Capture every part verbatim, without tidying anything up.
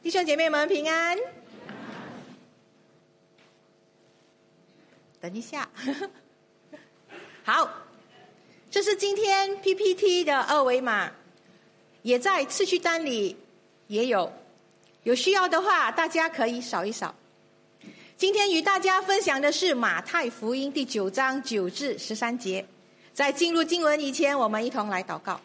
弟兄姐妹们平安。等一下，好，这是今天 P P T 的二维码，也在次序单里也有，有需要的话大家可以扫一扫。今天与大家分享的是马太福音第九章九至十三节。在进入经文以前，我们一同来祷告。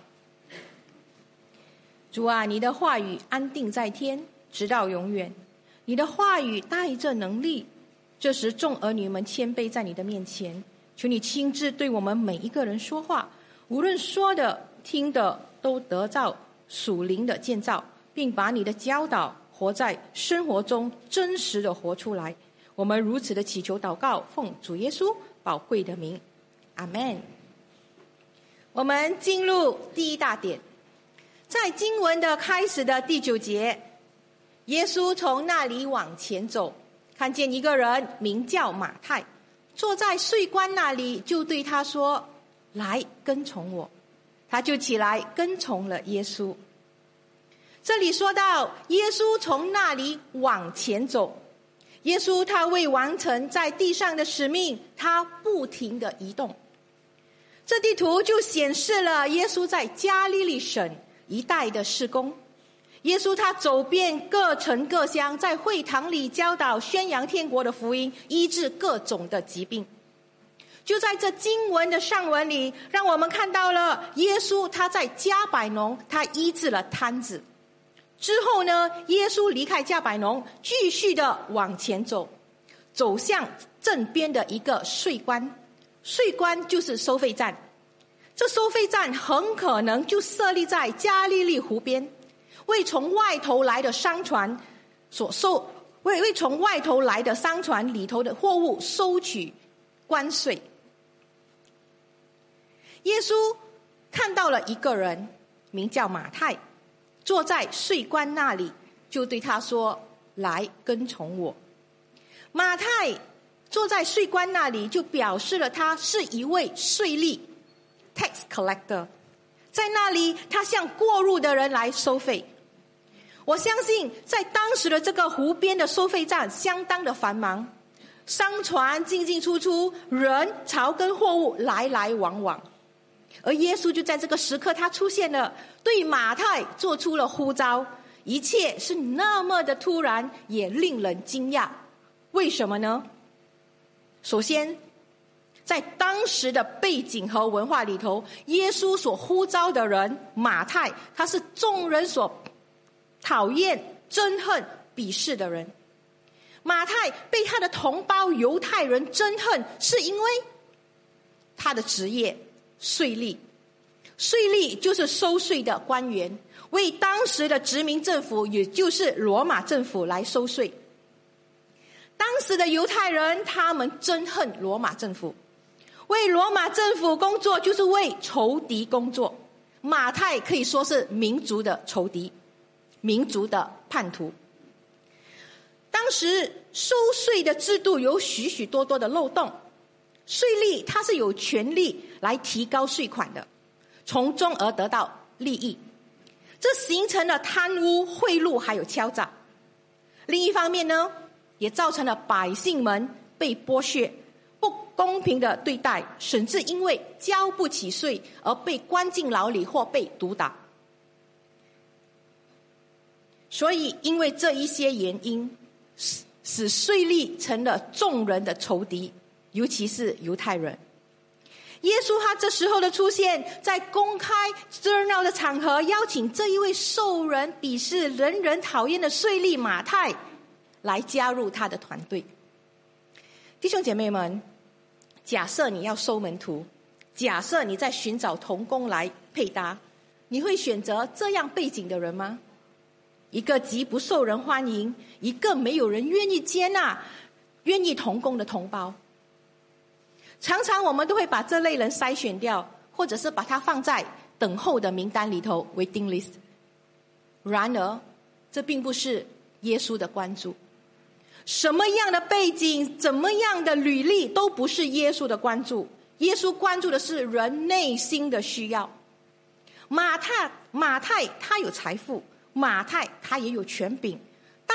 主啊，你的话语安定在天，直到永远。你的话语带着能力，这时众儿女们谦卑在你的面前，求你亲自对我们每一个人说话，无论说的听的都得到属灵的建造，并把你的教导活在生活中真实的活出来。我们如此的祈求祷告，奉主耶稣宝贵的名，阿们。我们进入第一大点，在经文的开始的第九节，耶稣从那里往前走，看见一个人名叫马太，坐在税关那里，就对他说：来跟从我。他就起来跟从了耶稣。这里说到耶稣从那里往前走，耶稣他为完成在地上的使命，他不停地移动。这地图就显示了耶稣在加利利省一带的事工。耶稣他走遍各城各乡，在会堂里教导宣扬天国的福音，医治各种的疾病。就在这经文的上文里，让我们看到了耶稣他在加百农他医治了瘫子。之后呢，耶稣离开加百农，继续的往前走，走向镇边的一个税关。税关就是收费站，这收费站很可能就设立在加利利湖边，为从外头来的商船所收，为为从外头来的商船里头的货物收取关税。耶稣看到了一个人，名叫马太，坐在税关那里，就对他说：来跟从我。马太坐在税关那里，就表示了他是一位税吏 tax collector， 在那里他向过路的人来收费。我相信在当时的这个湖边的收费站相当的繁忙，商船进进出出，人潮跟货物来来往往。而耶稣就在这个时刻他出现了，对马太做出了呼召。一切是那么的突然，也令人惊讶。为什么呢？首先，在当时的背景和文化里头，耶稣所呼召的人马太，他是众人所讨厌、憎恨、鄙视的人。马太被他的同胞犹太人憎恨，是因为他的职业税吏。税吏就是收税的官员，为当时的殖民政府，也就是罗马政府来收税。当时的犹太人他们憎恨罗马政府，为罗马政府工作就是为仇敌工作。马太可以说是民族的仇敌，民族的叛徒。当时收税的制度有许许多多的漏洞，税吏他是有权利来提高税款的，从中而得到利益，这形成了贪污、贿赂还有敲诈。另一方面呢，也造成了百姓们被剥削、不公平的对待，甚至因为交不起税而被关进牢里或被毒打。所以因为这一些原因，使税吏成了众人的仇敌，尤其是犹太人。耶稣他这时候的出现，在公开热闹的场合，邀请这一位受人鄙视、人人讨厌的税吏马太来加入他的团队。弟兄姐妹们，假设你要收门徒，假设你在寻找同工来配搭，你会选择这样背景的人吗？一个极不受人欢迎，一个没有人愿意接纳、愿意同工的同胞。常常我们都会把这类人筛选掉，或者是把他放在等候的名单里头 waiting list。 然而这并不是耶稣的关注，什么样的背景、怎么样的履历都不是耶稣的关注。耶稣关注的是人内心的需要。马太马太他有财富，马太他也有权柄，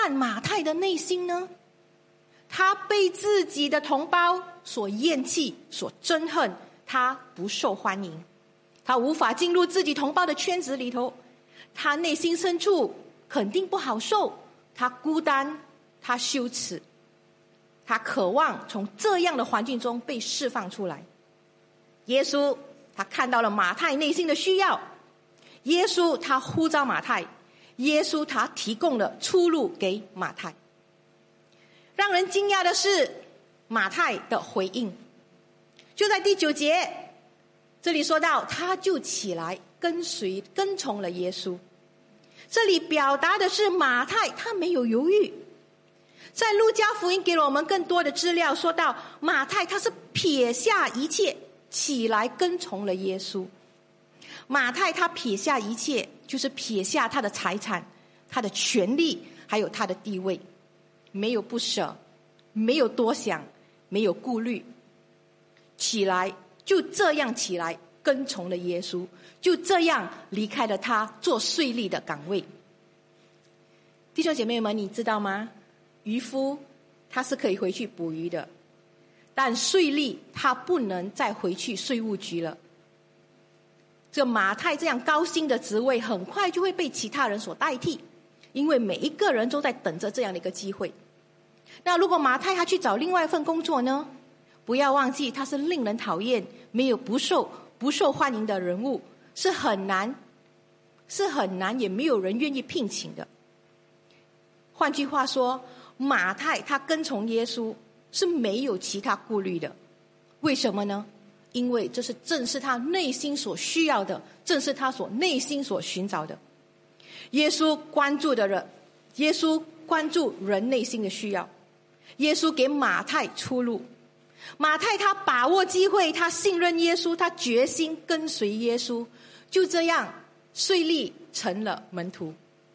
看马太的内心呢？他被自己的同胞所厌弃，所憎恨，他不受欢迎，他无法进入自己同胞的圈子里头，他内心深处肯定不好受，他孤单，他羞耻，他渴望从这样的环境中被释放出来。耶稣他看到了马太内心的需要，耶稣他呼召马太，耶稣他提供了出路给马太。让人惊讶的是马太的回应，就在第九节这里说到，他就起来跟随跟从了耶稣。这里表达的是马太他没有犹豫。在路加福音给了我们更多的资料，说到马太他是撇下一切起来跟从了耶稣。马太他撇下一切，就是撇下他的财产，他的权利，还有他的地位，没有不舍，没有多想，没有顾虑，起来就这样起来跟从了耶稣，就这样离开了他做税吏的岗位。弟兄姐妹们，你知道吗？渔夫他是可以回去捕鱼的，但税吏他不能再回去税务局了。这马太这样高薪的职位很快就会被其他人所代替，因为每一个人都在等着这样的一个机会。那如果马太他去找另外一份工作呢？不要忘记他是令人讨厌、没有不受不受欢迎的人物，是很难是很难也没有人愿意聘请的。换句话说，马太他跟从耶稣是没有其他顾虑的。为什么呢？因为这是正是他内心所需要的，正是他所内心所寻找的。耶稣关注的人，耶稣关注人内心的需要，耶稣给马太出路。马太他把握机会，他信任耶稣，他决心跟随耶稣，就这样税吏成了门徒。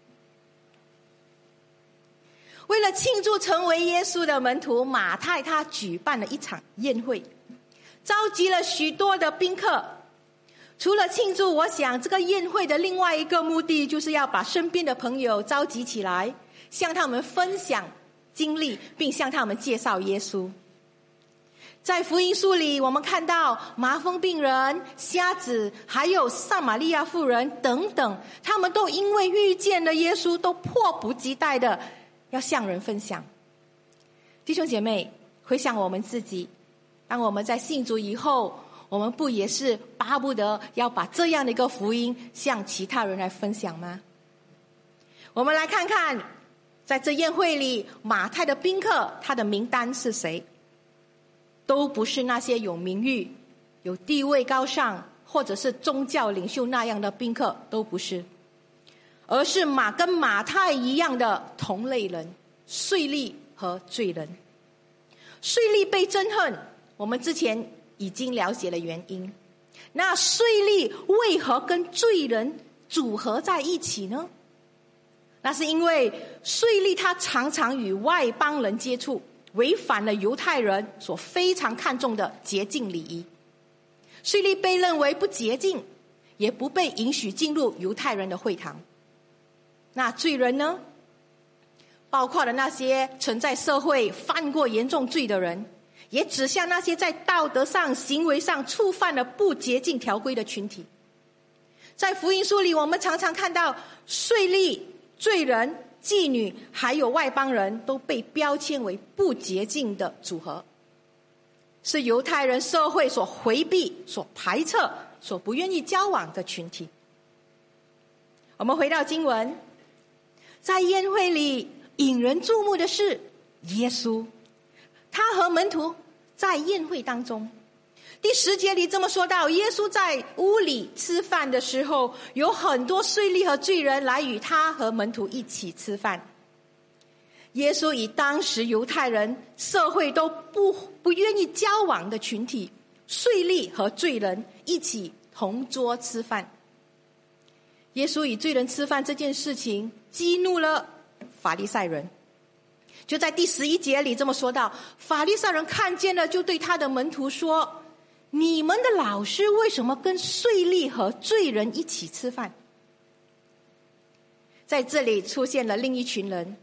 为了庆祝成为耶稣的门徒，马太他举办了一场宴会，召集了许多的宾客。除了庆祝，我想这个宴会的另外一个目的就是要把身边的朋友召集起来，向他们分享经历，并向他们介绍耶稣。在福音书里，我们看到麻风病人、瞎子，还有撒玛利亚妇人等等，他们都因为遇见了耶稣，都迫不及待的要向人分享。弟兄姐妹，回想我们自己，当我们在信主以后，我们不也是巴不得要把这样的一个福音向其他人来分享吗？我们来看看在这宴会里，马太的宾客他的名单是谁？都不是那些有名誉、有地位高尚，或者是宗教领袖那样的宾客，都不是，而是马跟马太一样的同类人，税吏和罪人。税吏被憎恨，我们之前已经了解了原因。那税吏为何跟罪人组合在一起呢？那是因为税吏他常常与外邦人接触，违反了犹太人所非常看重的洁净礼仪。税吏被认为不洁净，也不被允许进入犹太人的会堂。那罪人呢？包括了那些曾在社会犯过严重罪的人，也指向那些在道德上、行为上触犯了不洁净条规的群体。在福音书里，我们常常看到税吏、罪人、妓女还有外邦人都被标签为不洁净的组合，是犹太人社会所回避、所排斥、所不愿意交往的群体。我们回到经文，在宴会里引人注目的是耶稣，他和门徒在宴会当中。第十节里这么说到，耶稣在屋里吃饭的时候，有很多税吏和罪人来与他和门徒一起吃饭。耶稣以当时犹太人社会都不不愿意交往的群体，税吏和罪人一起同桌吃饭。耶稣与罪人吃饭这件事情激怒了法利赛人，就在第十一节里这么说到，法利赛人看见了，就对他的门徒说，你们的老师为什么跟税吏和罪人一起吃饭？在这里出现了另一群人，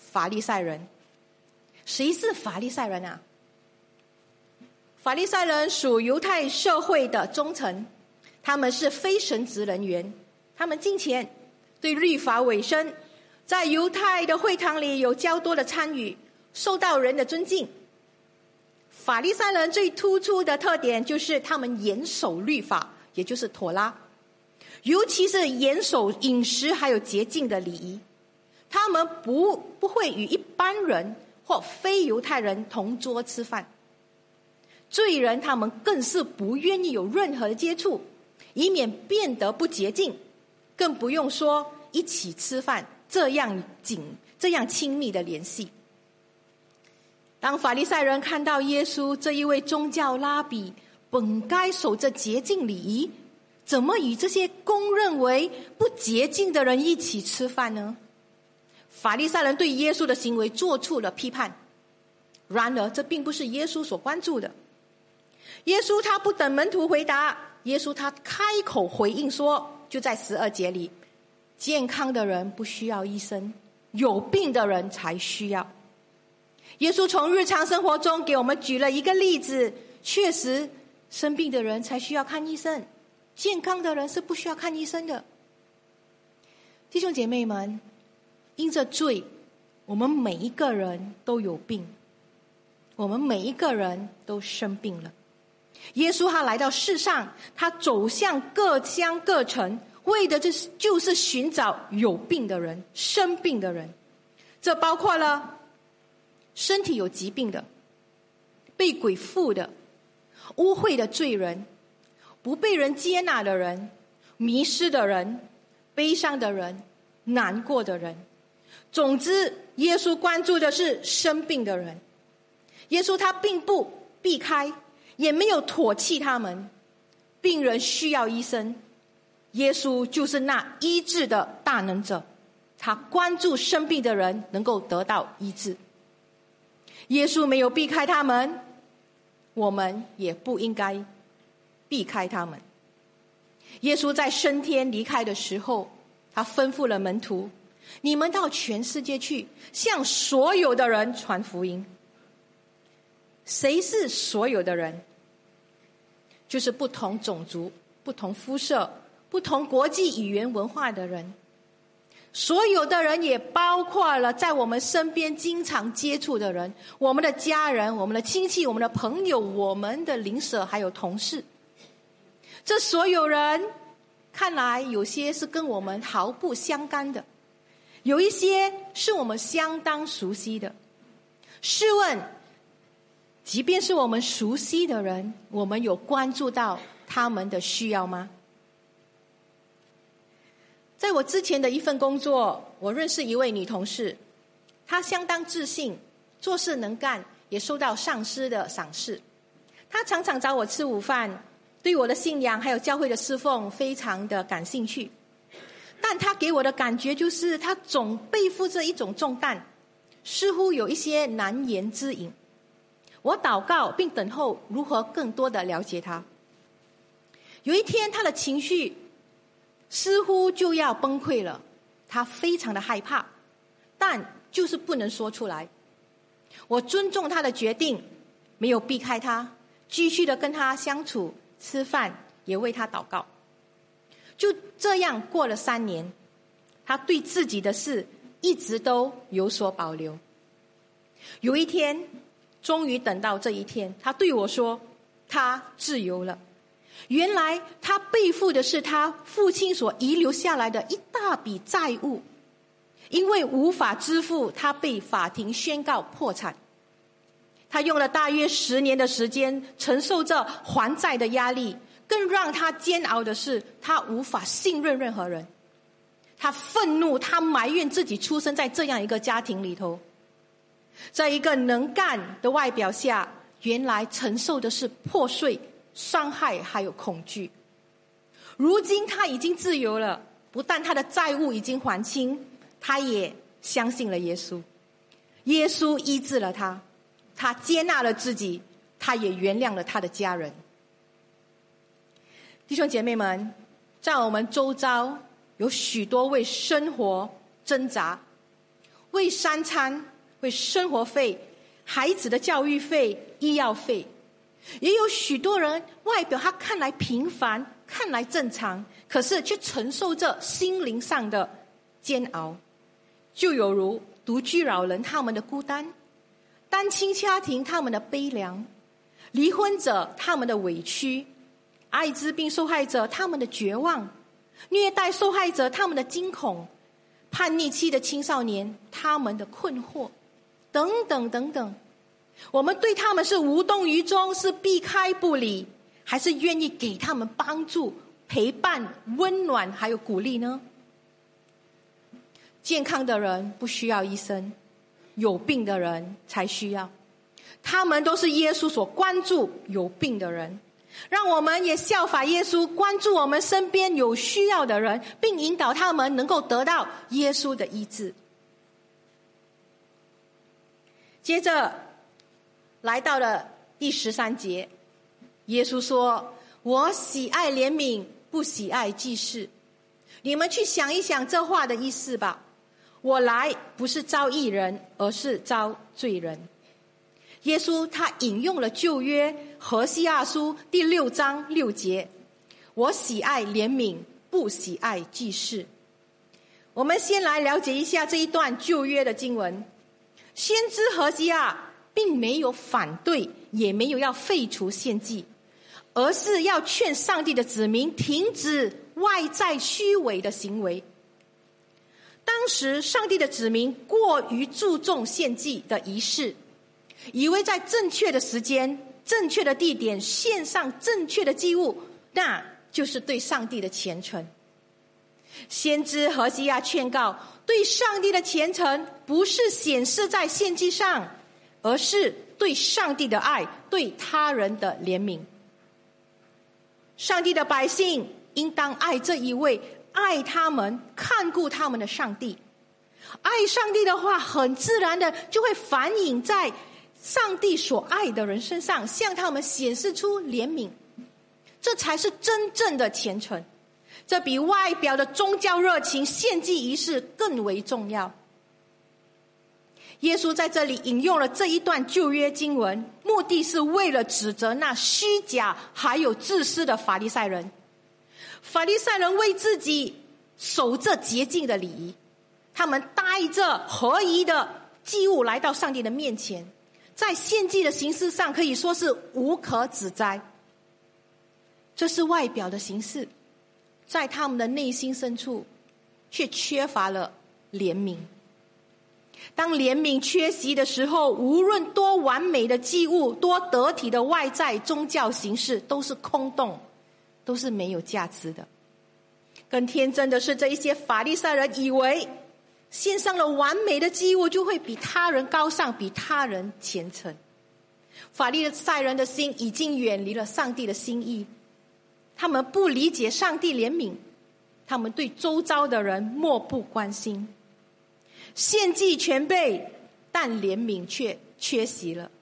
法利赛人。谁是法利赛人啊？法利赛人属犹太社会的中层，他们是非神职人员，他们敬虔，对律法委身，在犹太的会堂里有较多的参与，受到人的尊敬。法利赛人最突出的特点就是他们严守律法，也就是妥拉，尤其是严守饮食还有洁净的礼仪。他们不不会与一般人或非犹太人同桌吃饭，罪人他们更是不愿意有任何的接触，以免变得不洁净，更不用说一起吃饭这样紧这样亲密的联系。当法利赛人看到耶稣这一位宗教拉比本该守着洁净礼仪，怎么与这些公认为不洁净的人一起吃饭呢？法利赛人对耶稣的行为做出了批判，然而这并不是耶稣所关注的。耶稣他不等门徒回答，耶稣他开口回应说，就在十二节里，健康的人不需要医生，有病的人才需要。耶稣从日常生活中给我们举了一个例子，确实生病的人才需要看医生，健康的人是不需要看医生的。弟兄姐妹们，因着罪，我们每一个人都有病，我们每一个人都生病了。耶稣他来到世上，他走向各乡各城，为的就是就是寻找有病的人，生病的人。这包括了身体有疾病的，被鬼附的，污秽的罪人，不被人接纳的人，迷失的人，悲伤的人，难过的人。总之，耶稣关注的是生病的人。耶稣他并不避开，也没有唾弃他们。病人需要医生，耶稣就是那医治的大能者，他关注生病的人能够得到医治。耶稣没有避开他们，我们也不应该避开他们。耶稣在升天离开的时候，他吩咐了门徒，你们到全世界去，向所有的人传福音。谁是所有的人？就是不同种族、不同肤色、不同国际语言文化的人。所有的人也包括了在我们身边经常接触的人，我们的家人、我们的亲戚、我们的朋友、我们的邻舍还有同事。这所有人看来有些是跟我们毫不相干的，有一些是我们相当熟悉的。试问，即便是我们熟悉的人，我们有关注到他们的需要吗？在我之前的一份工作，我认识一位女同事，她相当自信，做事能干，也受到上司的赏识。她常常找我吃午饭，对我的信仰还有教会的侍奉非常的感兴趣。但她给我的感觉就是她总背负着一种重担，似乎有一些难言之隐。我祷告并等候如何更多的了解她。有一天，她的情绪似乎就要崩溃了，她非常的害怕，但就是不能说出来。我尊重她的决定，没有避开她，继续的跟她相处、吃饭，也为她祷告。就这样过了三年，她对自己的事一直都有所保留。有一天，终于等到这一天，她对我说，她自由了。原来他背负的是他父亲所遗留下来的一大笔债务，因为无法支付，他被法庭宣告破产。他用了大约十年的时间承受着还债的压力，更让他煎熬的是他无法信任任何人。他愤怒，他埋怨自己出生在这样一个家庭里头，在一个能干的外表下，原来承受的是破碎、伤害还有恐惧。如今他已经自由了，不但他的债务已经还清，他也相信了耶稣。耶稣医治了他，他接纳了自己，他也原谅了他的家人。弟兄姐妹们，在我们周遭有许多为生活挣扎， 为三餐、为生活费、孩子的教育费、医药费。也有许多人外表他看来平凡，看来正常，可是却承受着心灵上的煎熬，就有如独居老人他们的孤单，单亲家庭他们的悲凉，离婚者他们的委屈，艾滋病受害者他们的绝望，虐待受害者他们的惊恐，叛逆期的青少年他们的困惑，等等等等。我们对他们是无动于衷，是避开不理，还是愿意给他们帮助、陪伴、温暖还有鼓励呢？健康的人不需要医生，有病的人才需要。他们都是耶稣所关注有病的人，让我们也效法耶稣，关注我们身边有需要的人，并引导他们能够得到耶稣的医治。接着来到了第十三节，耶稣说：我喜爱怜悯，不喜爱祭祀。你们去想一想这话的意思吧。我来不是招义人，而是招罪人。耶稣他引用了旧约何西阿书第六章六节：我喜爱怜悯，不喜爱祭祀。我们先来了解一下这一段旧约的经文。先知何西阿并没有反对，也没有要废除献祭，而是要劝上帝的子民停止外在虚伪的行为。当时上帝的子民过于注重献祭的仪式，以为在正确的时间、正确的地点献上正确的祭物，那就是对上帝的虔诚。先知何西阿劝告，对上帝的虔诚不是显示在献祭上，而是对上帝的爱，对他人的怜悯。上帝的百姓应当爱这一位爱他们、看顾他们的上帝。爱上帝的话，很自然的就会反映在上帝所爱的人身上，向他们显示出怜悯。这才是真正的虔诚，这比外表的宗教热情、献祭仪式更为重要。耶稣在这里引用了这一段旧约经文，目的是为了指责那虚假还有自私的法利赛人。法利赛人为自己守着洁净的礼仪，他们带着合宜的祭物来到上帝的面前，在献祭的形式上可以说是无可指摘。这是外表的形式，在他们的内心深处却缺乏了怜悯。当怜悯缺席的时候，无论多完美的祭物、多得体的外在宗教形式，都是空洞，都是没有价值的。更天真的是，这一些法利赛人以为献上了完美的祭物就会比他人高尚，比他人虔诚。法利赛人的心已经远离了上帝的心意，他们不理解上帝怜悯，他们对周遭的人漠不关心。献祭全备，但怜悯却缺席了。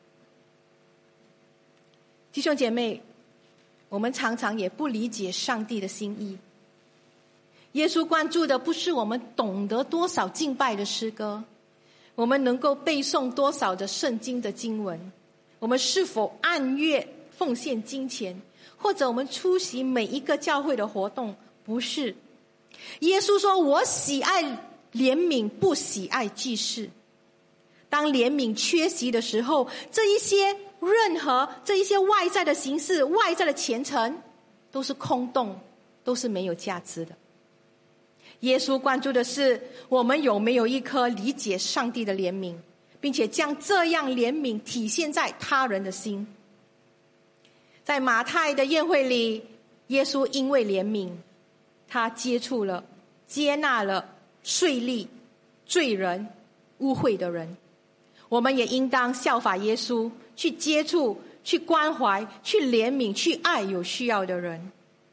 弟兄姐妹，我们常常也不理解上帝的心意。耶稣关注的不是我们懂得多少敬拜的诗歌，我们能够背诵多少的圣经的经文，我们是否按月奉献金钱，或者我们出席每一个教会的活动，不是。耶稣说：我喜爱怜悯，不喜爱祭祀。当怜悯缺席的时候，这一些任何这一些外在的形式、外在的虔诚都是空洞，都是没有价值的。耶稣关注的是我们有没有一颗理解上帝的怜悯，并且将这样怜悯体现在他人的心。在马太的宴会里，耶稣因为怜悯，他接触了、接纳了税吏、罪人、污秽的人。我们也应当效法耶稣，去接触、去关怀、去怜悯、去爱有需要的人。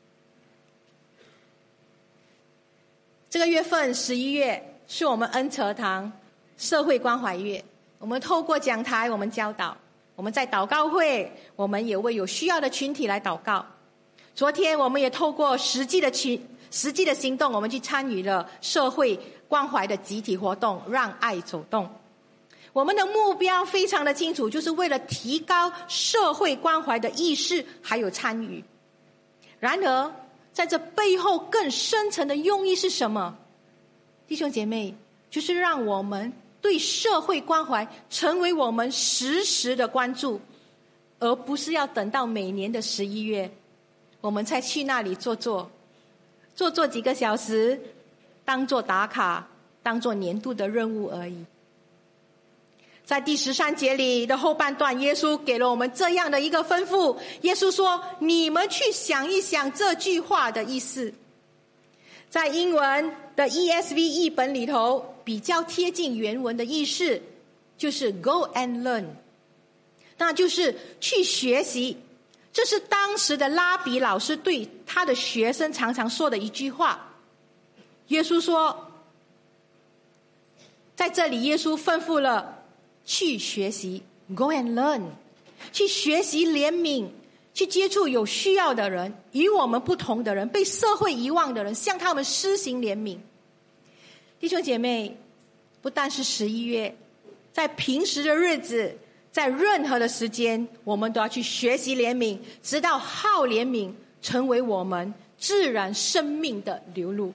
这个月份十一月是我们恩慈堂社会关怀月，我们透过讲台，我们教导，我们在祷告会，我们也为有需要的群体来祷告。昨天我们也透过实际的群实际的行动，我们去参与了社会关怀的集体活动，让爱走动。我们的目标非常的清楚，就是为了提高社会关怀的意识还有参与。然而在这背后更深层的用意是什么？弟兄姐妹，就是让我们对社会关怀成为我们时时的关注，而不是要等到每年的十一月我们才去那里坐坐坐坐几个小时，当作打卡，当作年度的任务而已。在第十三节里的后半段，耶稣给了我们这样的一个吩咐。耶稣说，你们去想一想这句话的意思。在英文的 E S V 译本里头，比较贴近原文的意思就是 Go and learn， 那就是去学习。这是当时的拉比老师对他的学生常常说的一句话。耶稣说，在这里耶稣吩咐了去学习 Go and learn， 去学习怜悯，去接触有需要的人，与我们不同的人，被社会遗忘的人，向他们施行怜悯。弟兄姐妹，不但是十一月，在平时的日子，在任何的时间，我们都要去学习怜悯，直到好怜悯成为我们自然生命的流露。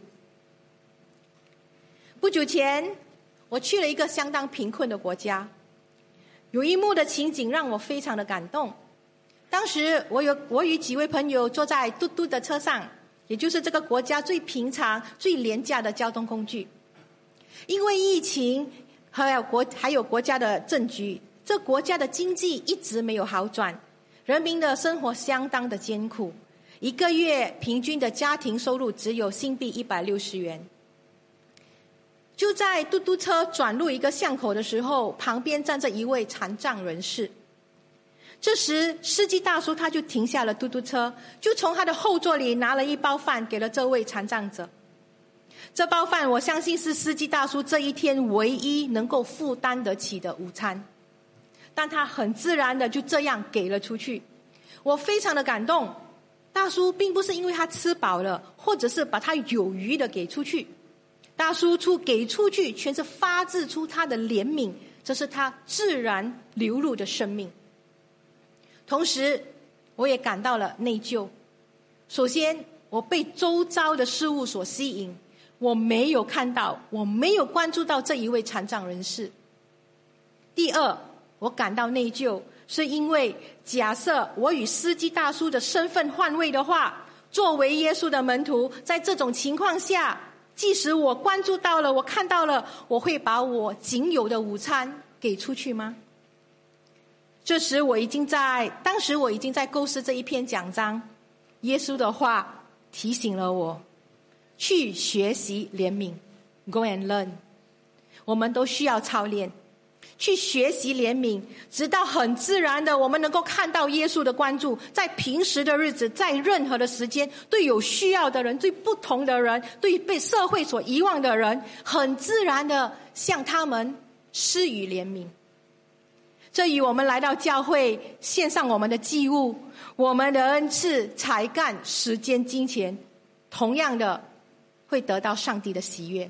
不久前我去了一个相当贫困的国家，有一幕的情景让我非常的感动。当时我有我与几位朋友坐在嘟嘟的车上，也就是这个国家最平常最廉价的交通工具。因为疫情还有国还有国家的政局，这国家的经济一直没有好转，人民的生活相当的艰苦，一个月平均的家庭收入只有新币一百六十元。就在嘟嘟车转入一个巷口的时候，旁边站着一位残障人士。这时司机大叔他就停下了嘟嘟车，就从他的后座里拿了一包饭给了这位残障者。这包饭我相信是司机大叔这一天唯一能够负担得起的午餐，但他很自然的就这样给了出去。我非常的感动，大叔并不是因为他吃饱了，或者是把他有余的给出去，大叔出给出去全是发自出他的怜悯，这是他自然流露的生命。同时我也感到了内疚。首先我被周遭的事物所吸引，我没有看到，我没有关注到这一位残障人士。第二，我感到内疚，是因为假设我与司机大叔的身份换位的话，作为耶稣的门徒，在这种情况下，即使我关注到了，我看到了，我会把我仅有的午餐给出去吗？这时我已经在当时我已经在构思这一篇讲章。耶稣的话提醒了我，去学习怜悯 Go and learn， 我们都需要操练去学习怜悯，直到很自然的我们能够看到耶稣的关注，在平时的日子，在任何的时间，对有需要的人，对不同的人，对被社会所遗忘的人，很自然的向他们施予怜悯。这与我们来到教会献上我们的祭物，我们的恩赐、才干、时间、金钱，同样的会得到上帝的喜悦。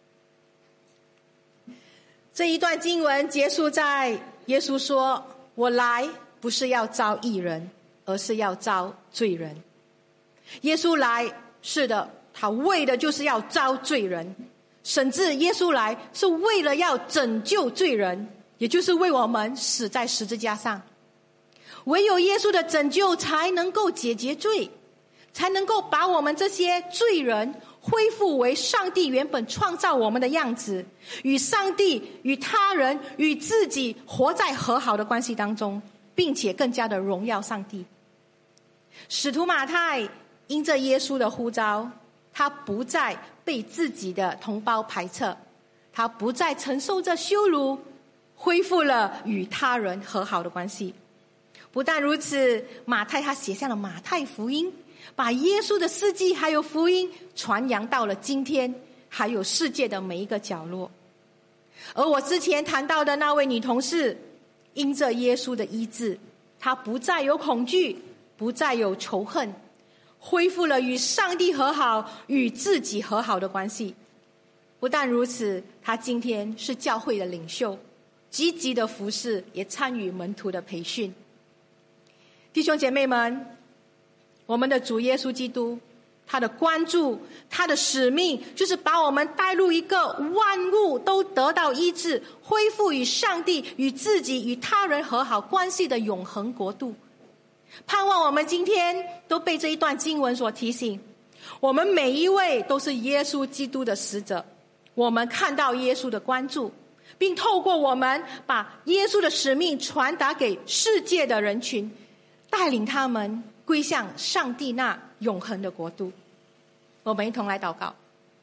这一段经文结束在耶稣说，我来不是要招义人，而是要招罪人。耶稣来，是的，他为的就是要招罪人，甚至耶稣来是为了要拯救罪人，也就是为我们死在十字架上。唯有耶稣的拯救才能够解决罪，才能够把我们这些罪人恢复为上帝原本创造我们的样子，与上帝、与他人、与自己活在和好的关系当中，并且更加的荣耀上帝。使徒马太因着耶稣的呼召，他不再被自己的同胞排斥，他不再承受着羞辱，恢复了与他人和好的关系。不但如此，马太他写下了马太福音，把耶稣的事迹还有福音传扬到了今天还有世界的每一个角落。而我之前谈到的那位女同事，因着耶稣的医治，她不再有恐惧，不再有仇恨， 恢复了与上帝和好、与自己和好的关系。不但如此，他今天是教会的领袖，积极的服侍，也参与门徒的培训。弟兄姐妹们，我们的主耶稣基督，他的关注，他的使命，就是把我们带入一个万物都得到医治，恢复与上帝、与自己、与他人和好关系的永恒国度。盼望我们今天都被这一段经文所提醒，我们每一位都是耶稣基督的使者，我们看到耶稣的关注，并透过我们把耶稣的使命传达给世界的人群，带领他们归向上帝那永恒的国度。我们一同来祷告。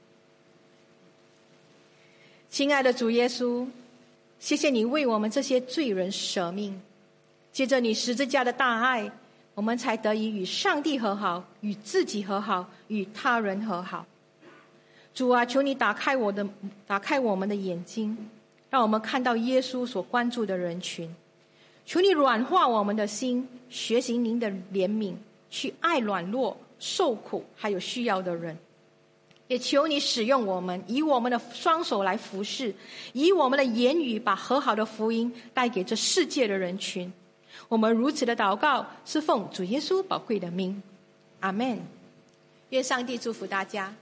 亲爱的主耶稣，谢谢你为我们这些罪人舍命，借着你十字架的大爱，我们才得以与上帝和好，与自己和好，与他人和好。主啊，求你打开我的打开我们的眼睛，让我们看到耶稣所关注的人群。求你软化我们的心，学习您的怜悯，去爱软弱、受苦还有需要的人。也求你使用我们，以我们的双手来服侍，以我们的言语把和好的福音带给这世界的人群。我们如此的祷告，是奉主耶稣宝贵的名，阿们。愿上帝祝福大家。